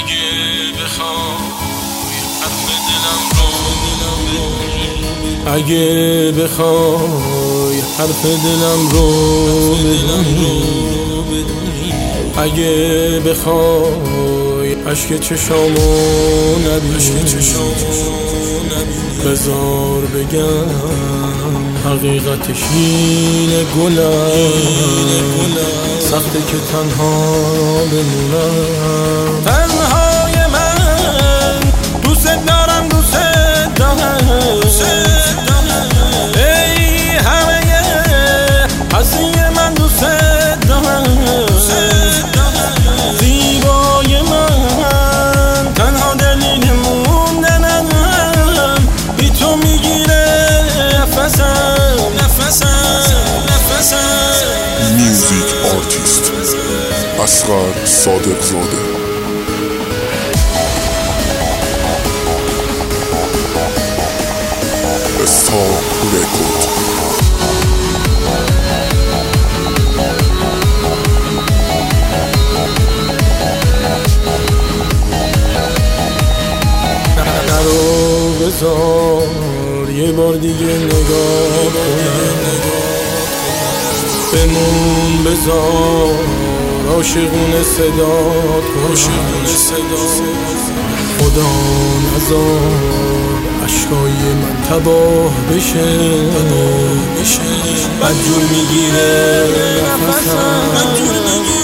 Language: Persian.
اگه بخوای حرف دلم رو بدونی، اگه بخوای عشق چشامو نبینی، بذار بگم حقیقتش اینه گلم، سخته که تنها بمونم. تنهای من دوست دارم، دوست دارم، ای همه هستی من دوست دارم، زیبای من تنها دلیل موندنم، بی تو میگیره نفسم. میوزیک آرتیست اصغر صادق زاده. استار رکورد. نرو بذار یه بار دیگه نگاه کنم، بمون بذار عاشقونه صدات کنم، خدا نذار عشقای من تباه بشه، بدجور میگیره نفسم.